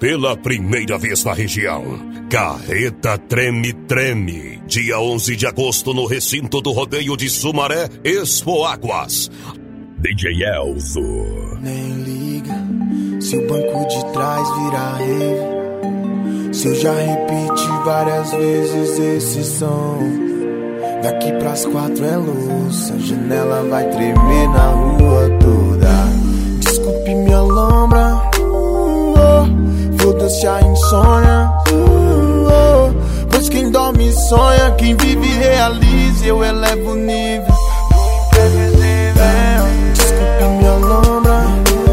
Pela primeira vez na região, Carreta Treme Treme, dia 11 de agosto no recinto do rodeio de Sumaré, Expo Águas. DJ Elzo. Nem liga se o banco de trás virar rave, se eu já repeti várias vezes esse som. Daqui pras 4 é louça, a janela vai tremer na rua toda. Desculpe minha lombra, foda-se a insônia, pois quem dorme sonha, quem vive realiza, eu elevo o nível. Desculpe minha lombra,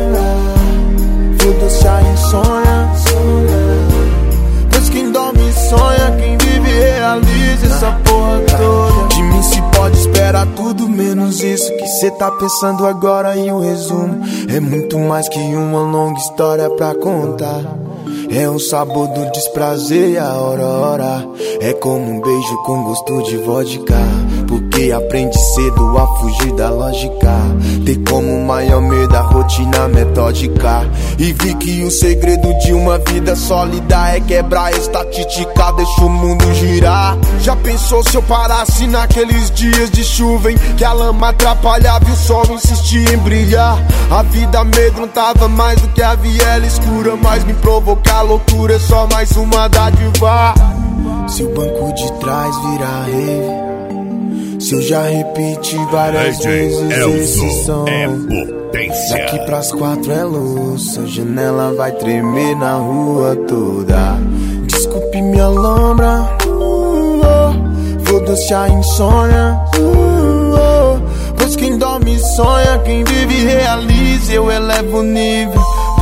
foda-se a insônia, pois quem dorme sonha, quem vive realiza essa porra toda. De mim se pode esperar tudo menos isso que cê tá pensando agora. E o resumo é muito mais que uma longa história pra contar. É o sabor do desprazer e a hora. É como um beijo com gosto de vodka, porque aprende cedo a fugir da lógica. Ter como maior medo a rotina metódica. E vi que o segredo de uma vida sólida é quebrar a estatística, deixa o mundo girar. Já pensou se eu parasse naqueles dias de chuva em que a lama atrapalhava e o sol insistia em brilhar? A vida amedrontava mais do que a viela escura, mas me provocar loucura é só mais uma dádiva. Se o banco de trás virar rave, se eu já repeti várias vezes esse som, é potência. Daqui pras 4 é louça, a janela vai tremer na rua toda. Desculpe minha lombra, foda-se a insônia, pois quem dorme sonha, quem vive realiza, eu elevo o nível.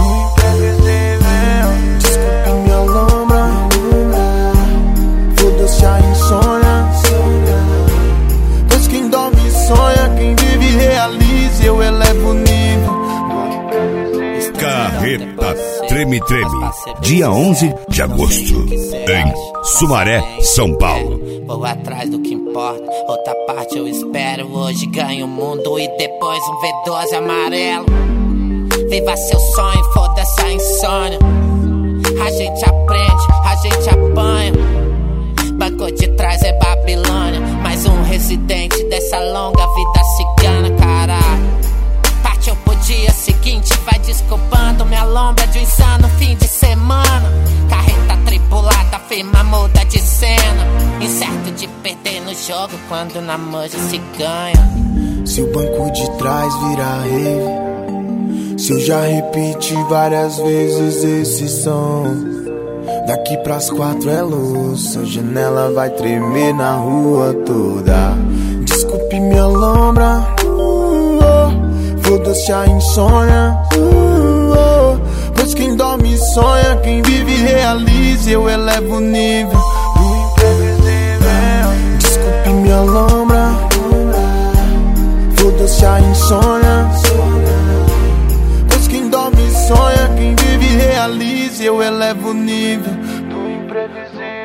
Desculpe minha lombra, foda-se a insônia, pois quem dorme sonha, quem vive realiza, eu elevo o nível. Carreta Treme Treme, dia 11 de agosto, em Sumaré, São Paulo. Vou atrás do que importa, outra parte eu espero. Hoje ganho o mundo e depois um V12 amarelo. Viva seu sonho, foda-se a insônia. A gente aprende, a gente apanha. Banco de trás é Babilônia, mais um residente dessa longa vida cigana, caralho. Partiu pro dia seguinte, vai desculpando minha lombra de um insano fim de semana. Carreta tripulada, firma muda de cena. Incerto de perder no jogo quando na manja se ganha. Se o banco de trás virar rave, se eu já repeti várias vezes esse som, daqui pras 4 é louça, a janela vai tremer na rua toda. Desculpe minha lombra, foda-se a insônia, pois quem dorme sonha, quem vive realiza, eu elevo o nível. Desculpe minha lombra, foda-se a insônia, pois quem dorme sonha, quem vive realiza, eu elevo o nível do imprevisível.